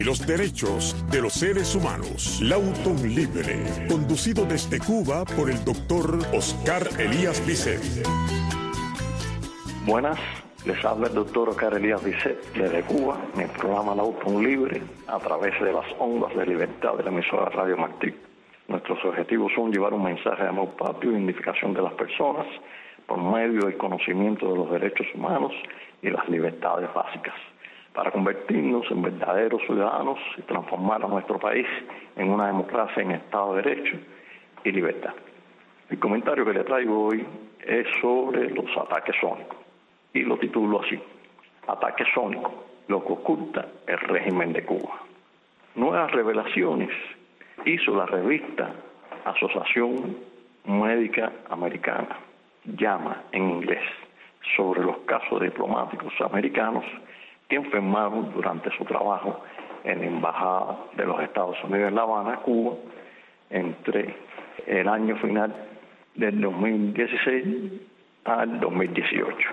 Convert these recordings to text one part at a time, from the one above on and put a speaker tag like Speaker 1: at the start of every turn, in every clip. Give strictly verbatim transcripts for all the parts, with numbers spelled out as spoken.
Speaker 1: Y los derechos de los seres humanos. Lauton Libre, conducido desde Cuba por el doctor Oscar Elías Bisset.
Speaker 2: Buenas, les habla el doctor Oscar Elías Bisset desde Cuba, en el programa Lauton Libre, a través de las ondas de libertad de la emisora Radio Martí. Nuestros objetivos son llevar un mensaje de amor patrio y dignificación de las personas por medio del conocimiento de los derechos humanos y las libertades básicas, para convertirnos en verdaderos ciudadanos y transformar a nuestro país en una democracia en Estado de Derecho y libertad. El comentario que le traigo hoy es sobre los ataques sónicos y lo titulo así: Ataque sónico, lo que oculta el régimen de Cuba. Nuevas revelaciones hizo la revista Asociación Médica Americana, llama en inglés, sobre los casos diplomáticos americanos que enfermaron durante su trabajo en la Embajada de los Estados Unidos en La Habana, Cuba, entre el año final del dos mil dieciséis al dos mil dieciocho.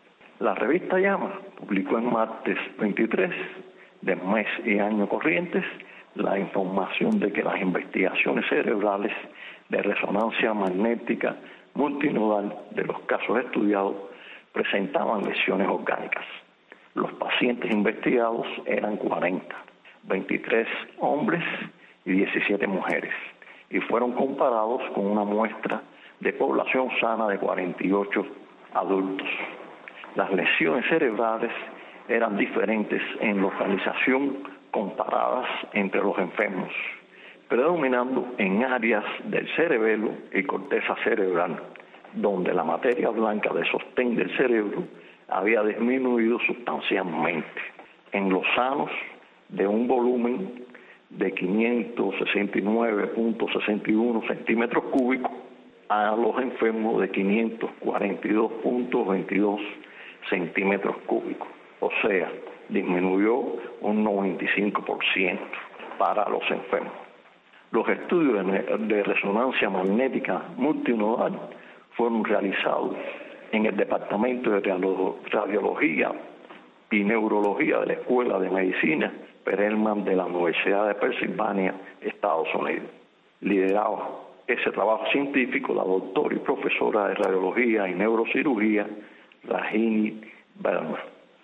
Speaker 2: La revista Llama publicó en martes veintitrés del mes y año corrientes la información de que las investigaciones cerebrales de resonancia magnética multinodal de los casos estudiados presentaban lesiones orgánicas. Los pacientes investigados eran cuarenta, veintitrés hombres y diecisiete mujeres, y fueron comparados con una muestra de población sana de cuarenta y ocho adultos. Las lesiones cerebrales eran diferentes en localización comparadas entre los enfermos, predominando en áreas del cerebelo y corteza cerebral, donde la materia blanca de sostén del cerebro había disminuido sustancialmente. En los sanos, de un volumen de quinientos sesenta y nueve punto sesenta y uno centímetros cúbicos a los enfermos de quinientos cuarenta y dos punto veintidós centímetros cúbicos. O sea, disminuyó un noventa y cinco por ciento para los enfermos. Los estudios de resonancia magnética multinodal fueron realizados en el Departamento de Radiología y Neurología de la Escuela de Medicina Perelman de la Universidad de Pensilvania, Estados Unidos. Lideraba ese trabajo científico la doctora y profesora de Radiología y Neurocirugía, Rajini Berman.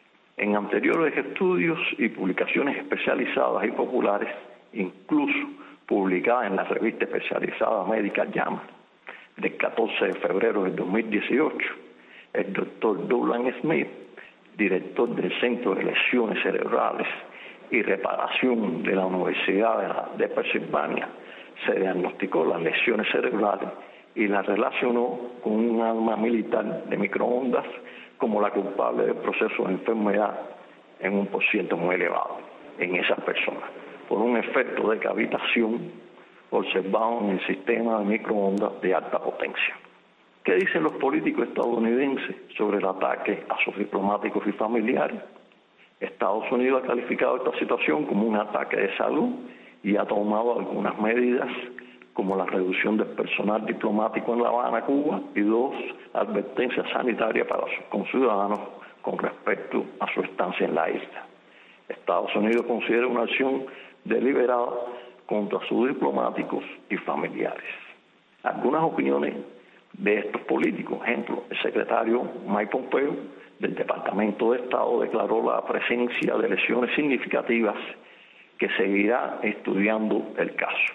Speaker 2: En anteriores estudios y publicaciones especializadas y populares, incluso publicadas en la revista especializada médica Llama, del catorce de febrero del dos mil dieciocho, el doctor Douglas Smith, director del Centro de Lesiones Cerebrales y Reparación de la Universidad de Pensilvania, se diagnosticó las lesiones cerebrales y las relacionó con un arma militar de microondas como la culpable del proceso de enfermedad en un por ciento muy elevado en esas personas, por un efecto de cavitación observado en el sistema de microondas de alta potencia. ¿Qué dicen los políticos estadounidenses sobre el ataque a sus diplomáticos y familiares? Estados Unidos ha calificado esta situación como un ataque de salud y ha tomado algunas medidas como la reducción del personal diplomático en La Habana, Cuba, y dos advertencias sanitarias para sus conciudadanos con respecto a su estancia en la isla. Estados Unidos considera una acción deliberada contra sus diplomáticos y familiares. Algunas opiniones de estos políticos, ejemplo, el secretario Mike Pompeo del Departamento de Estado declaró la presencia de lesiones significativas que seguirá estudiando el caso.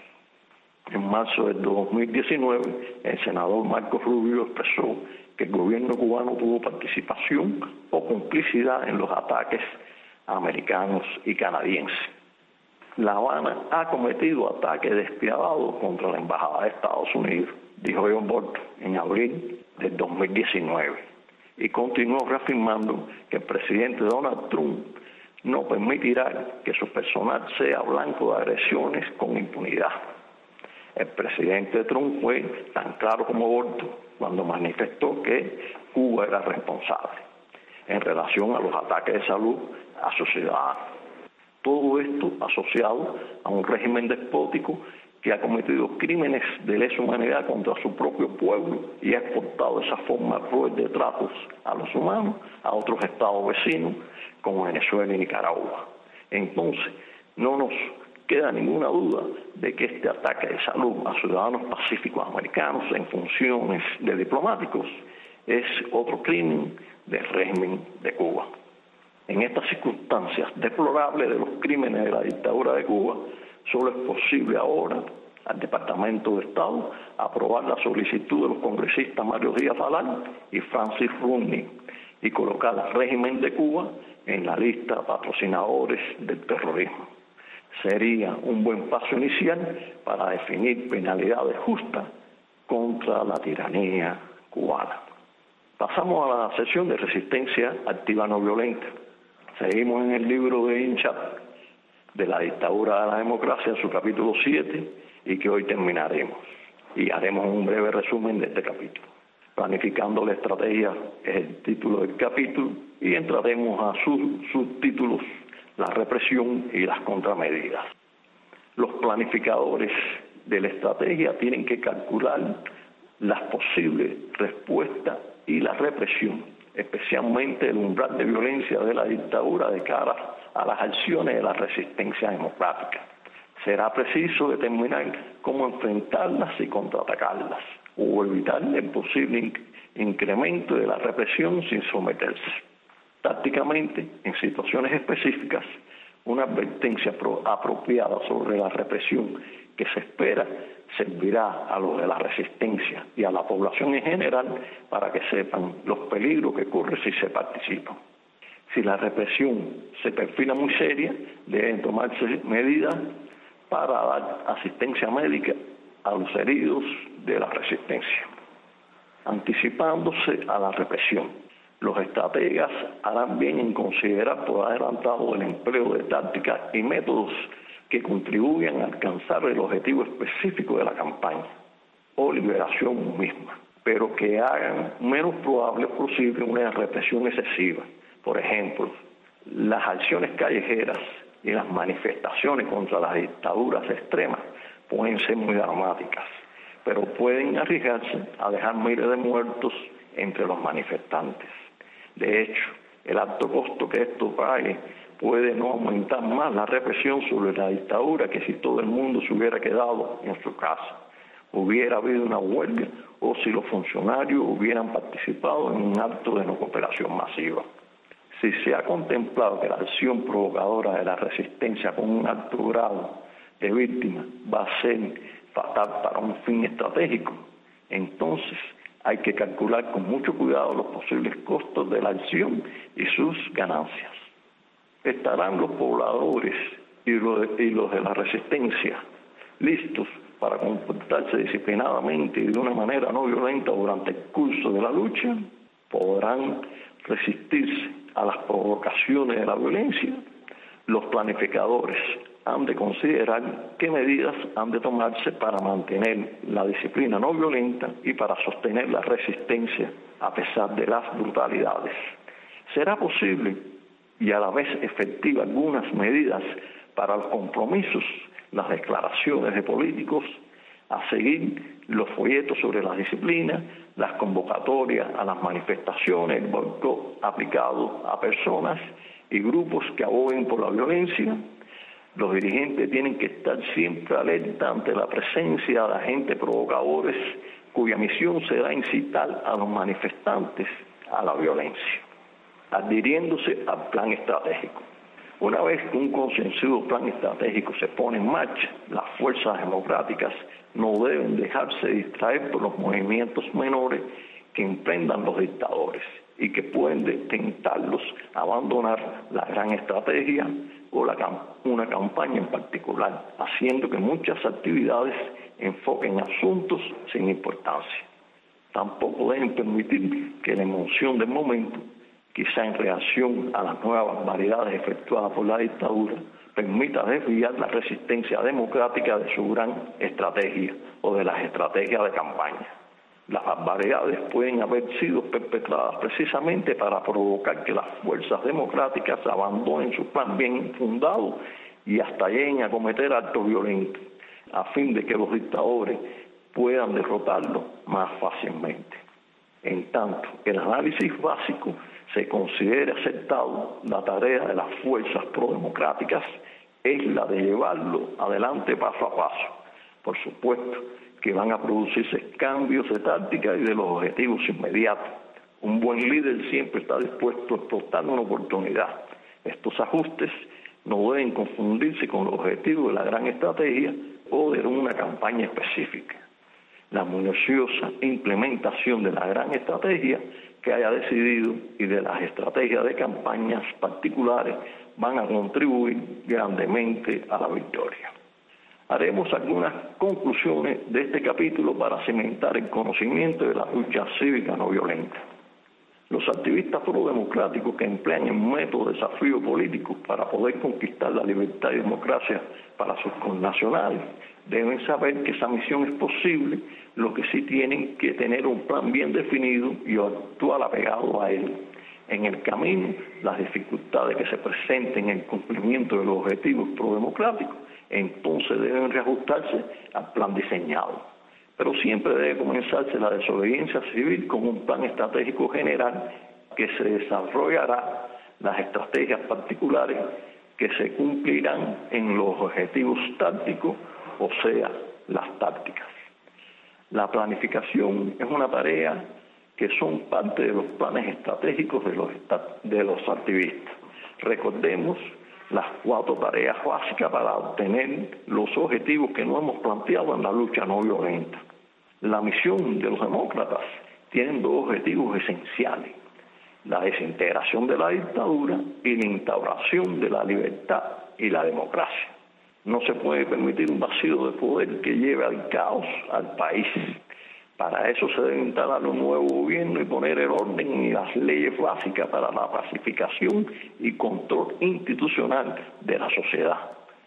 Speaker 2: En marzo del dos mil diecinueve, el senador Marco Rubio expresó que el gobierno cubano tuvo participación o complicidad en los ataques americanos y canadienses. La Habana ha cometido ataques despiadados contra la Embajada de Estados Unidos, dijo John Bolton en abril del dos mil diecinueve, y continuó reafirmando que el presidente Donald Trump no permitirá que su personal sea blanco de agresiones con impunidad. El presidente Trump fue tan claro como Bolton cuando manifestó que Cuba era responsable en relación a los ataques de salud a sus ciudadanos. Todo esto asociado a un régimen despótico que ha cometido crímenes de lesa humanidad contra su propio pueblo y ha exportado esa forma cruel de tratos a los humanos a otros estados vecinos como Venezuela y Nicaragua. Entonces, No nos queda ninguna duda de que este ataque de salud a ciudadanos pacíficos americanos en funciones de diplomáticos es otro crimen del régimen de Cuba. En estas circunstancias deplorables de los crímenes de la dictadura de Cuba, solo es posible ahora al Departamento de Estado aprobar la solicitud de los congresistas Mario Díaz Balart y Francis Rooney y colocar al régimen de Cuba en la lista de patrocinadores del terrorismo. Sería un buen paso inicial para definir penalidades justas contra la tiranía cubana. Pasamos a la sesión de resistencia activa no violenta. Seguimos en el libro de Hinchat, de la dictadura a la democracia, en su capítulo siete, y que hoy terminaremos. Y haremos un breve resumen de este capítulo. Planificando la estrategia es el título del capítulo, y entraremos a sus subtítulos: la represión y las contramedidas. Los planificadores de la estrategia tienen que calcular las posibles respuestas y la represión, especialmente el umbral de violencia de la dictadura de cara a las acciones de la resistencia democrática. Será preciso determinar cómo enfrentarlas y contraatacarlas, o evitar el posible incremento de la represión sin someterse. Tácticamente, en situaciones específicas, una advertencia apropiada sobre la represión que se espera servirá a los de la resistencia y a la población en general para que sepan los peligros que corren si se participa. Si la represión se perfila muy seria, deben tomarse medidas para dar asistencia médica a los heridos de la resistencia. Anticipándose a la represión, los estrategas harán bien en considerar por adelantado el empleo de tácticas y métodos que contribuyan a alcanzar el objetivo específico de la campaña o liberación misma, pero que hagan menos probable posible una represión excesiva. Por ejemplo, las acciones callejeras y las manifestaciones contra las dictaduras extremas pueden ser muy dramáticas, pero pueden arriesgarse a dejar miles de muertos entre los manifestantes. De hecho, el alto costo que esto pague puede no aumentar más la represión sobre la dictadura que si todo el mundo se hubiera quedado en su casa, hubiera habido una huelga o si los funcionarios hubieran participado en un acto de no cooperación masiva. Si se ha contemplado que la acción provocadora de la resistencia con un alto grado de víctimas va a ser fatal para un fin estratégico, entonces hay que calcular con mucho cuidado los posibles costos de la acción y sus ganancias. ¿Estarán los pobladores y los de, y los de la resistencia listos para comportarse disciplinadamente y de una manera no violenta durante el curso de la lucha? ¿Podrán resistirse a las provocaciones de la violencia? Los planificadores han de considerar qué medidas han de tomarse para mantener la disciplina no violenta y para sostener la resistencia a pesar de las brutalidades. ¿Será posible y a la vez efectiva algunas medidas para los compromisos, las declaraciones de políticos, a seguir los folletos sobre la disciplina, las convocatorias a las manifestaciones, el boicot aplicado a personas y grupos que aboguen por la violencia? Los dirigentes tienen que estar siempre alerta ante la presencia de agentes provocadores cuya misión será incitar a los manifestantes a la violencia, adhiriéndose al plan estratégico. Una vez que un consensuado plan estratégico se pone en marcha, las fuerzas democráticas no deben dejarse distraer por los movimientos menores que emprendan los dictadores y que pueden tentarlos a abandonar la gran estrategia o la, una campaña en particular, haciendo que muchas actividades enfoquen asuntos sin importancia. Tampoco deben permitir que la emoción del momento, quizá en reacción a las nuevas barbaridades efectuadas por la dictadura, permita desviar la resistencia democrática de su gran estrategia o de las estrategias de campaña. Las barbaridades pueden haber sido perpetradas precisamente para provocar que las fuerzas democráticas abandonen su plan bien fundado y hasta lleguen a cometer actos violentos, a fin de que los dictadores puedan derrotarlo más fácilmente. En tanto, el análisis básico se considere aceptado la tarea de las fuerzas prodemocráticas es la de llevarlo adelante paso a paso. Por supuesto que van a producirse cambios de táctica y de los objetivos inmediatos. Un buen líder siempre está dispuesto a explotar una oportunidad. Estos ajustes no deben confundirse con los objetivos de la gran estrategia o de una campaña específica. La minuciosa implementación de la gran estrategia que haya decidido y de las estrategias de campañas particulares van a contribuir grandemente a la victoria. Haremos algunas conclusiones de este capítulo para cimentar el conocimiento de la lucha cívica no violenta. Los activistas prodemocráticos que emplean el método de desafío político para poder conquistar la libertad y democracia para sus connacionales deben saber que esa misión es posible, lo que sí tienen que tener un plan bien definido y actuar apegado a él. En el camino, las dificultades que se presenten en el cumplimiento de los objetivos prodemocráticos, entonces deben reajustarse al plan diseñado. Pero siempre debe comenzarse la desobediencia civil con un plan estratégico general que se desarrollará las estrategias particulares que se cumplirán en los objetivos tácticos, o sea, las tácticas. La planificación es una tarea que son parte de los planes estratégicos de los, de los activistas. Recordemos las cuatro tareas básicas para obtener los objetivos que nos hemos planteado en la lucha no violenta. La misión de los demócratas tiene dos objetivos esenciales: la desintegración de la dictadura y la instauración de la libertad y la democracia. No se puede permitir un vacío de poder que lleve al caos al país. Para eso se debe instalar un nuevo gobierno y poner el orden y las leyes básicas para la pacificación y control institucional de la sociedad.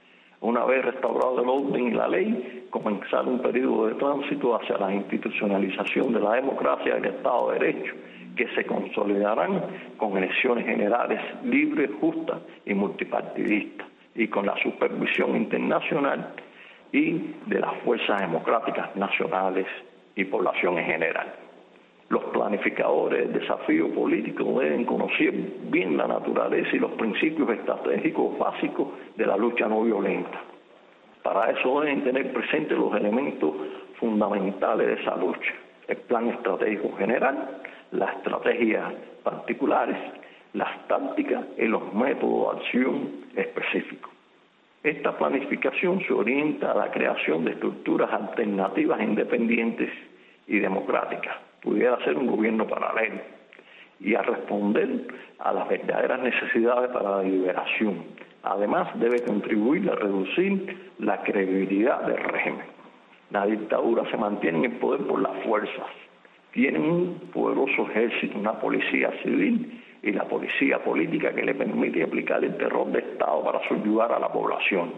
Speaker 2: Una vez restaurado el orden y la ley, comenzar un periodo de tránsito hacia la institucionalización de la democracia y del Estado de Derecho, que se consolidarán con elecciones generales libres, justas y multipartidistas, y con la supervisión internacional y de las fuerzas democráticas nacionales y población en general. Los planificadores del desafío político deben conocer bien la naturaleza y los principios estratégicos básicos de la lucha no violenta. Para eso deben tener presentes los elementos fundamentales de esa lucha: el plan estratégico general, las estrategias particulares, las tácticas y los métodos de acción específicos. Esta planificación se orienta a la creación de estructuras alternativas independientes y democráticas, pudiera ser un gobierno paralelo, y a responder a las verdaderas necesidades para la liberación. Además, debe contribuir a reducir la credibilidad del régimen. La dictadura se mantiene en el poder por las fuerzas. Tienen un poderoso ejército, una policía civil y la policía política que le permite aplicar el terror de Estado para subyugar a la población.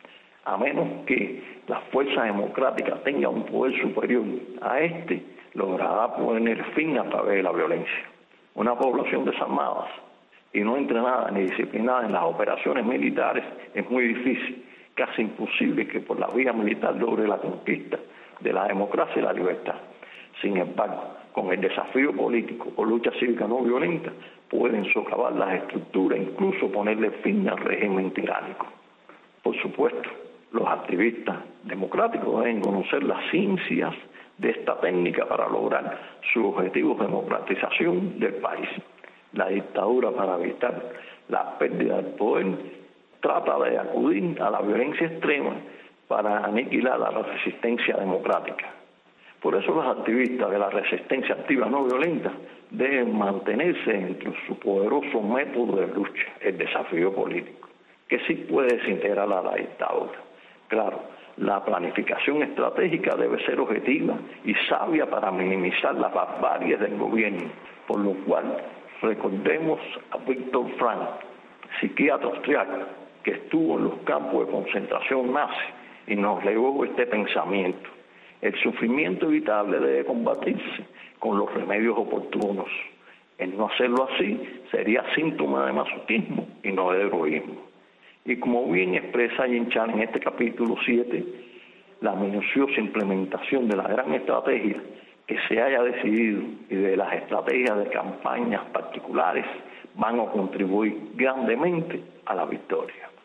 Speaker 2: A menos que las fuerzas democráticas tengan un poder superior a este, logrará poner fin a través de la violencia. Una población desarmada y no entrenada ni disciplinada en las operaciones militares es muy difícil, casi imposible que por la vía militar logre la conquista de la democracia y la libertad. Sin embargo, con el desafío político o lucha cívica no violenta, pueden socavar las estructuras, incluso ponerle fin al régimen tiránico. Por supuesto, los activistas democráticos deben conocer las ciencias de esta técnica para lograr su objetivo de democratización del país. La dictadura, para evitar la pérdida del poder, trata de acudir a la violencia extrema para aniquilar a la resistencia democrática. Por eso los activistas de la resistencia activa no violenta deben mantenerse entre su poderoso método de lucha, el desafío político, que sí puede desintegrar a la dictadura. Claro, la planificación estratégica debe ser objetiva y sabia para minimizar las barbaries del gobierno, por lo cual recordemos a Víctor Frank, psiquiatra austriaco, que estuvo en los campos de concentración nazi y nos legó este pensamiento: el sufrimiento evitable debe combatirse con los remedios oportunos. El no hacerlo así sería síntoma de masoquismo y no de heroísmo. Y como bien expresa Jim Chan en este capítulo siete, la minuciosa implementación de la gran estrategia que se haya decidido y de las estrategias de campañas particulares van a contribuir grandemente a la victoria.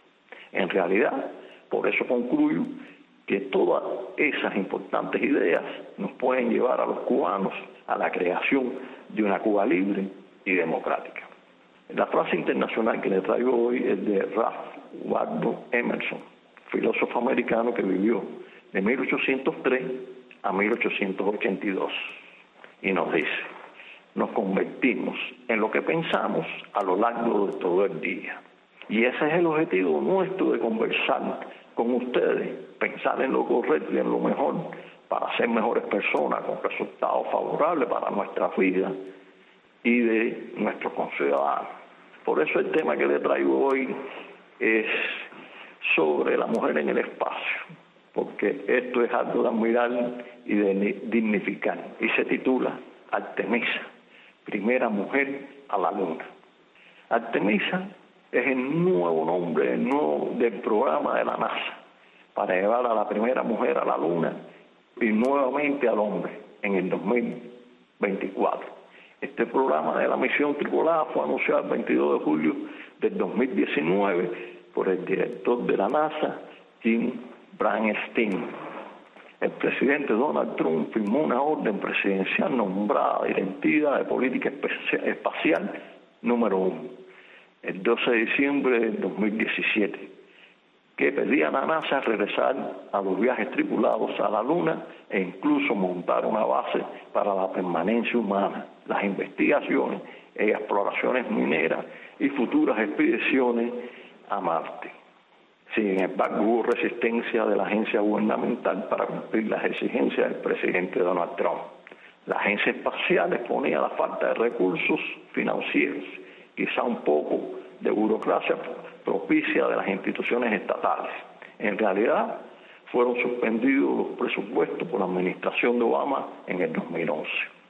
Speaker 2: En realidad, por eso concluyo que todas esas importantes ideas nos pueden llevar a los cubanos a la creación de una Cuba libre y democrática. La frase internacional que le traigo hoy es de Ralph Waldo Emerson, filósofo americano que vivió de mil ochocientos tres a mil ochocientos ochenta y dos, y nos dice: nos convertimos en lo que pensamos a lo largo de todo el día. Y ese es el objetivo nuestro de conversar con ustedes, pensar en lo correcto y en lo mejor para ser mejores personas con resultados favorables para nuestra vida y de nuestros conciudadanos. Por eso el tema que le traigo hoy es sobre la mujer en el espacio, porque esto es algo de admirar y de dignificar, y se titula Artemisa, primera mujer a la luna. Artemisa es el nuevo nombre el nuevo del programa de la NASA para llevar a la primera mujer a la luna y nuevamente al hombre en el dos mil veinticuatro. Este programa de la misión tripulada fue anunciado el veintidós de julio del dos mil diecinueve por el director de la NASA, Jim Bridenstine. El presidente Donald Trump firmó una orden presidencial nombrada Directiva de Política Espacial número uno, el doce de diciembre del dos mil diecisiete, que pedía a la NASA regresar a los viajes tripulados a la Luna e incluso montar una base para la permanencia humana, las investigaciones y exploraciones mineras y futuras expediciones a Marte. Sin embargo, hubo resistencia de la agencia gubernamental para cumplir las exigencias del presidente Donald Trump. La agencia espacial exponía la falta de recursos financieros, quizá un poco de burocracia propicia de las instituciones estatales. En realidad, fueron suspendidos los presupuestos por la administración de Obama en el dos mil once.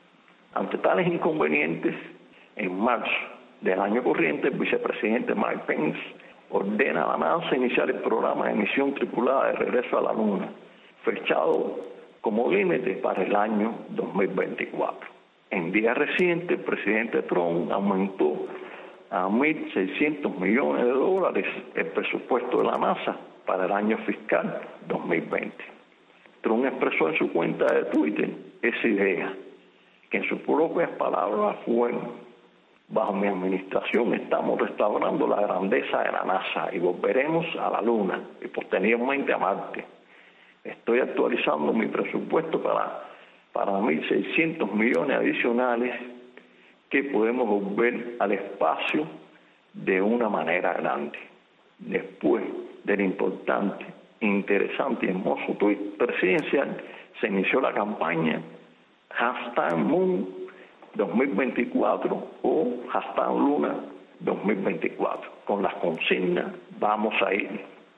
Speaker 2: Ante tales inconvenientes, en marzo del año corriente, el vicepresidente Mike Pence ordena a la NASA iniciar el programa de misión tripulada de regreso a la Luna, fechado como límite para el año dos mil veinticuatro. En días recientes, el presidente Trump aumentó a mil seiscientos millones de dólares el presupuesto de la NASA para el año fiscal dos mil veinte. Trump expresó en su cuenta de Twitter esa idea, que en sus propias palabras fueron: bajo mi administración estamos restaurando la grandeza de la NASA y volveremos a la Luna y posteriormente a Marte. Estoy actualizando mi presupuesto para, para mil seiscientos millones adicionales que podemos volver al espacio de una manera grande. Después del importante, interesante y hermoso tuit presidencial, se inició la campaña hashtag Moon dos mil veinticuatro o hashtag Luna dos mil veinticuatro, con las consignas vamos a ir.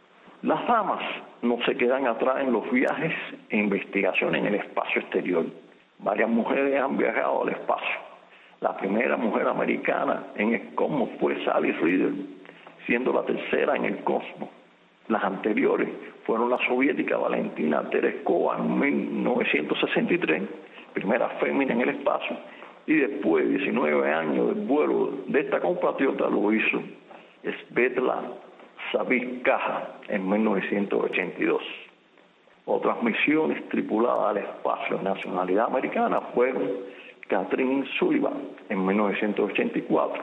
Speaker 2: Las damas no se quedan atrás en los viajes e investigaciones en el espacio exterior. Varias mujeres han viajado al espacio. La primera mujer americana en el cosmos fue Sally Ride, siendo la tercera en el cosmos. Las anteriores fueron la soviética Valentina Tereshkova en mil novecientos sesenta y tres, primera fémina en el espacio, y después de diecinueve años del vuelo de esta compatriota lo hizo Svetlana Savitskaya en mil novecientos ochenta y dos. Otras misiones tripuladas al espacio de nacionalidad americana fueron Catherine Sullivan en mil novecientos ochenta y cuatro,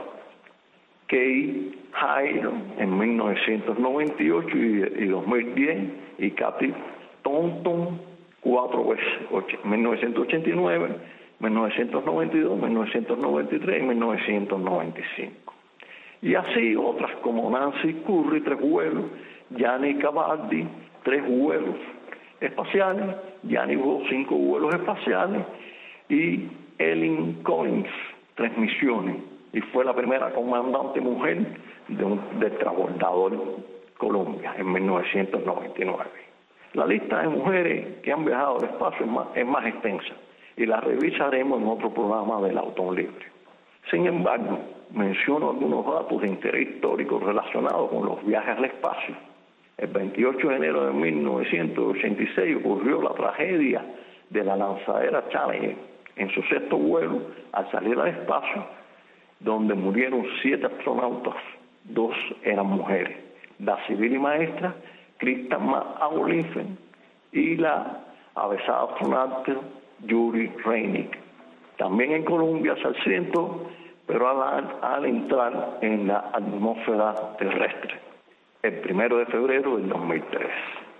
Speaker 2: Kay Hyler en mil novecientos noventa y ocho y dos mil diez, y Kathy Thornton cuatro veces, mil novecientos ochenta y nueve, mil novecientos noventa y dos, mil novecientos noventa y tres y mil novecientos noventa y cinco. Y así otras como Nancy Curry, tres vuelos, Gianni Cavaldi, tres vuelos espaciales, Gianni Bo, cinco vuelos espaciales, y Ellen Collins, tres misiones, y fue la primera comandante mujer de un, del transbordador Columbia en mil novecientos noventa y nueve. La lista de mujeres que han viajado al espacio es más, es más extensa y la revisaremos en otro programa del Auto Libre. Sin embargo, menciono algunos datos de interés histórico relacionados con los viajes al espacio. El veintiocho de enero de mil novecientos ochenta y seis ocurrió la tragedia de la lanzadera Challenger en su sexto vuelo al salir al espacio, donde murieron siete astronautas, dos eran mujeres. la civil y maestra Kristen McAuliffe y la avezada astronauta Yuri Reinik. También en Colombia se accidentó, pero al, al entrar en la atmósfera terrestre, el primero de febrero del dos mil tres.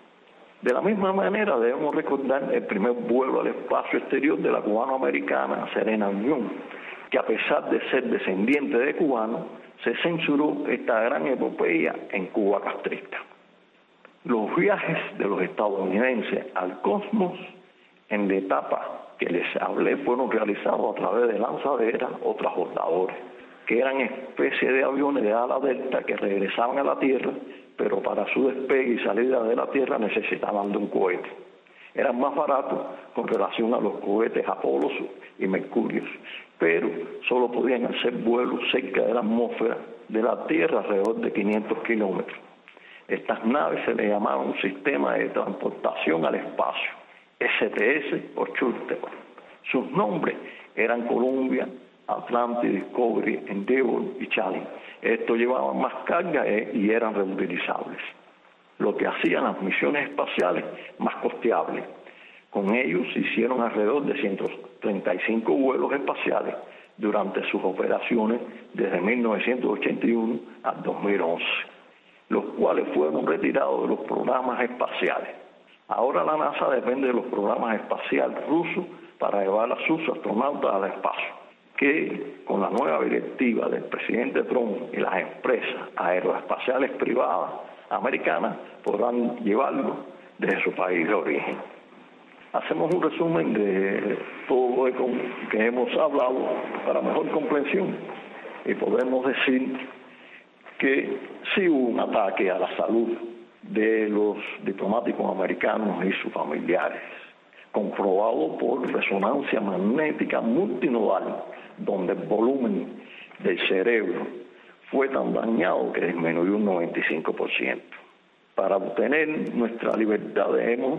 Speaker 2: De la misma manera debemos recordar el primer vuelo al espacio exterior de la cubano-americana Serena Unión, que a pesar de ser descendiente de cubanos, se censuró esta gran epopeya en Cuba castrista. Los viajes de los estadounidenses al cosmos en la etapa que les hablé fueron realizados a través de lanzaderas o transbordadores, que eran especies de aviones de ala delta que regresaban a la Tierra, pero para su despegue y salida de la Tierra necesitaban de un cohete. Eran más baratos con relación a los cohetes Apolo y Mercurio, pero solo podían hacer vuelos cerca de la atmósfera de la Tierra alrededor de quinientos kilómetros. Estas naves se le llamaban un sistema de transportación al espacio, S T S o Shuttle. Sus nombres eran Columbia, Atlantic, Discovery, Endeavour y Challenger. Estos llevaban más carga y eran reutilizables, lo que hacían las misiones espaciales más costeables. Con ellos se hicieron alrededor de ciento treinta y cinco vuelos espaciales durante sus operaciones desde mil novecientos ochenta y uno al dos mil once, los cuales fueron retirados de los programas espaciales. Ahora la NASA depende de los programas espaciales rusos para llevar a sus astronautas al espacio, que con la nueva directiva del presidente Trump y las empresas aeroespaciales privadas americanas podrán llevarlo desde su país de origen. Hacemos un resumen de todo lo que hemos hablado para mejor comprensión y podemos decir que sí hubo un ataque a la salud de los diplomáticos americanos y sus familiares, comprobado por resonancia magnética multinodal, donde el volumen del cerebro fue tan dañado que disminuyó un noventa y cinco por ciento. Para obtener nuestra libertad debemos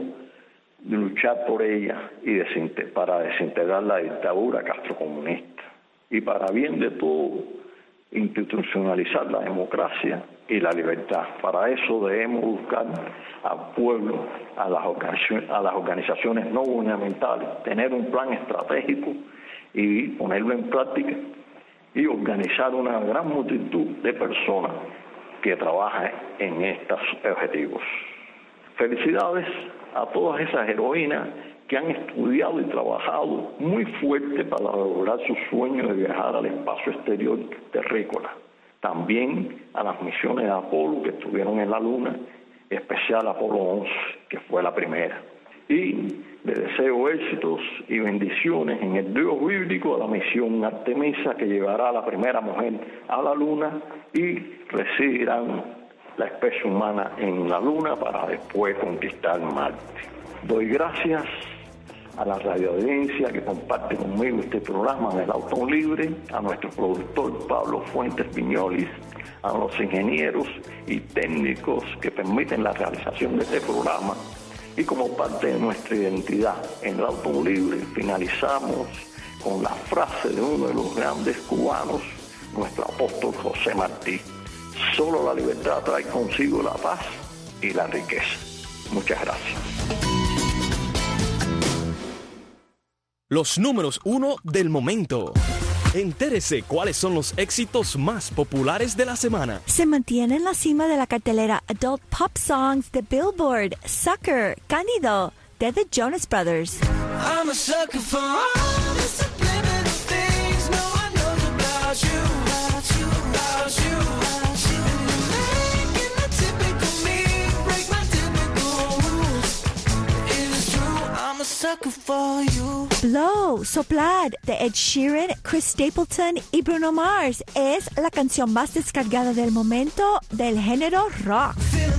Speaker 2: luchar por ella y desintegrar, para desintegrar la dictadura castrocomunista y para bien de todo institucionalizar la democracia y la libertad. Para eso debemos buscar al pueblo, a las organizaciones, a las organizaciones no gubernamentales, tener un plan estratégico y ponerlo en práctica y organizar una gran multitud de personas que trabajan en estos objetivos. Felicidades a todas esas heroínas que han estudiado y trabajado muy fuerte para lograr su sueño de viajar al espacio exterior terrícola. También a las misiones de Apolo que estuvieron en la Luna, en especial Apolo once, que fue la primera. Y le deseo éxitos y bendiciones en el Dios bíblico a la misión Artemisa, que llevará a la primera mujer a la Luna y residirán la especie humana en la Luna para después conquistar Marte. Doy gracias a la radioaudiencia que comparte conmigo este programa en el Autón Libre, a nuestro productor Pablo Fuentes Piñolis, a los ingenieros y técnicos que permiten la realización de este programa. Y como parte de nuestra identidad en el Autón Libre, finalizamos con la frase de uno de los grandes cubanos, nuestro apóstol José Martí: solo la libertad trae consigo la paz y la riqueza. Muchas gracias.
Speaker 3: Los números uno del momento. Entérese cuáles son los éxitos más populares de la semana.
Speaker 4: Se mantiene en la cima de la cartelera Adult Pop Songs de Billboard, Sucker, Cándido, de The Jonas Brothers. I'm a sucker for all the subliminal things no one knows about you, about you, about you, about you. And you're making the typical me break my typical rules. It is true, I'm a sucker for you. Blow, Soplar, de Ed Sheeran, Chris Stapleton y Bruno Mars es la canción más descargada del momento del género rock.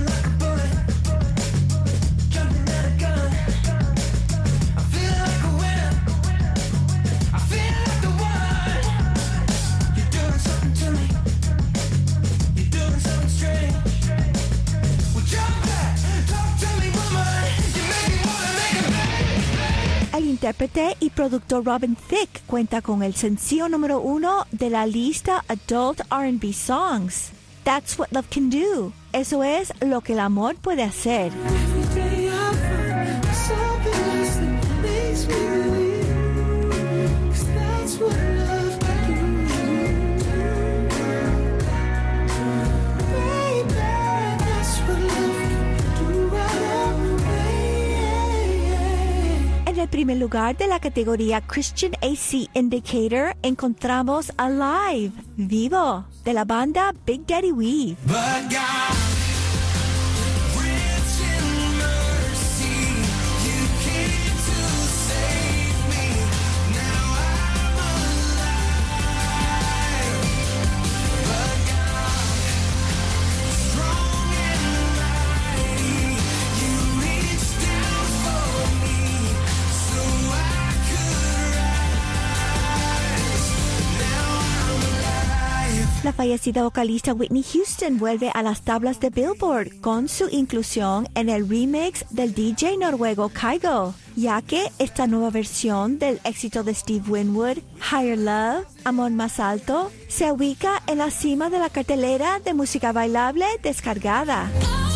Speaker 4: El intérprete y productor Robin Thicke cuenta con el sencillo número uno de la lista Adult R and B Songs, That's What Love Can Do, Eso es lo que el amor puede hacer. En el primer lugar de la categoría Christian A C Indicator encontramos Alive, Vivo, de la banda Big Daddy Weave. La fallecida vocalista Whitney Houston vuelve a las tablas de Billboard con su inclusión en el remix del D J noruego Kygo, ya que esta nueva versión del éxito de Steve Winwood, Higher Love, Amor Más Alto, se ubica en la cima de la cartelera de música bailable descargada.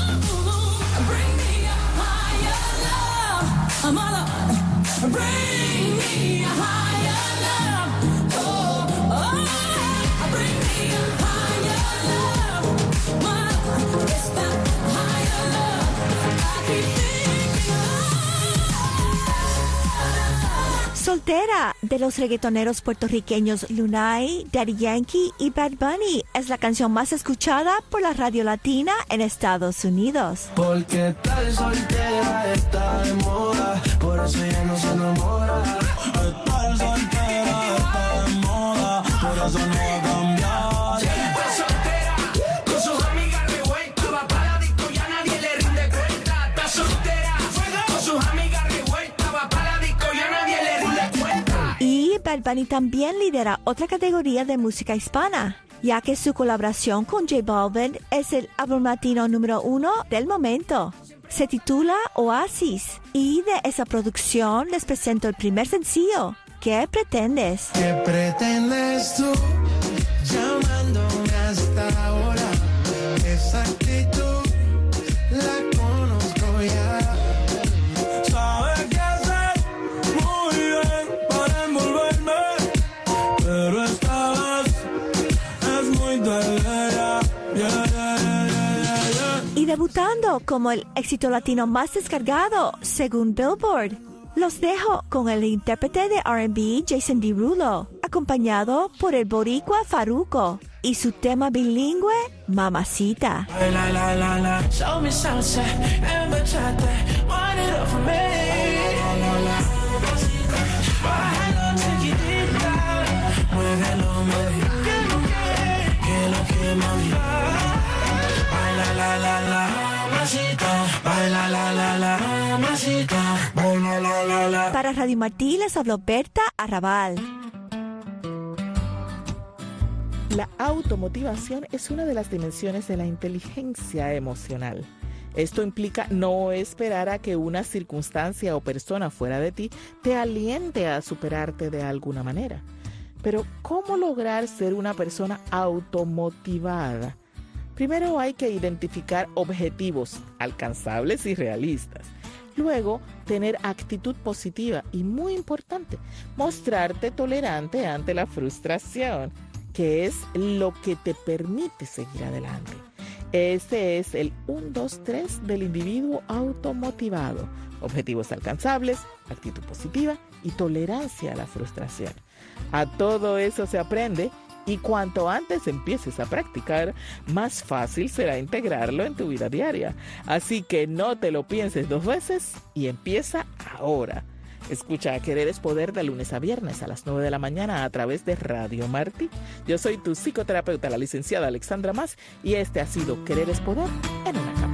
Speaker 4: Soltera, de los reggaetoneros puertorriqueños Lunay, Daddy Yankee y Bad Bunny, es la canción más escuchada por la radio latina en Estados Unidos.
Speaker 5: Porque tal soltera está de moda, por eso ya no se enamora. Estar soltera está de moda, por eso no va a cambiar. Está soltera, con sus amigas revueltas, va para la disco, ya nadie le rinde cuenta. Está soltera, con sus amigas revueltas, va para la disco, ya nadie le rinde cuenta.
Speaker 4: Y Bad Bunny también lidera otra categoría de música hispana, ya que su colaboración con J Balvin es el álbum latino número uno del momento. Se titula Oasis, y de esa producción les presento el primer sencillo, ¿Qué pretendes?
Speaker 5: ¿Qué pretendes tú llamándome hasta ahora? Esa actitud la conozco ya. Sabes qué hacer muy bien para envolverme, pero esta vez es muy tarde ya. Yeah, yeah, yeah, yeah, yeah.
Speaker 4: Y debutando como el éxito latino más descargado según Billboard, los dejo con el intérprete de R and B Jason Derulo, acompañado por el boricua Farruko y su tema bilingüe Mamacita.
Speaker 5: La, la, la, la. Show me something, and bachata, wind it up for me. La, la, la. Bájalo, chiquitita, muévelo, mami. Que lo que, mami. Baila, la, la, la, mamacita. Baila, la, la, la, mamacita. Baila, la, la, la.
Speaker 4: Para Radio Martí les habló Berta Arrabal.
Speaker 6: La automotivación es una de las dimensiones de la inteligencia emocional. Esto implica no esperar a que una circunstancia o persona fuera de ti te aliente a superarte de alguna manera. Pero, ¿cómo lograr ser una persona automotivada? Primero hay que identificar objetivos alcanzables y realistas. Luego, tener actitud positiva y, muy importante, mostrarte tolerante ante la frustración, que es lo que te permite seguir adelante. Este es el uno, dos, tres del individuo automotivado. Objetivos alcanzables, actitud positiva y tolerancia a la frustración. A todo eso se aprende, y cuanto antes empieces a practicar, más fácil será integrarlo en tu vida diaria. Así que no te lo pienses dos veces y empieza ahora. Escucha Querer es Poder de lunes a viernes a las nueve de la mañana a través de Radio Martí. Yo soy tu psicoterapeuta, la licenciada Alexandra Mas, y este ha sido Querer es Poder en una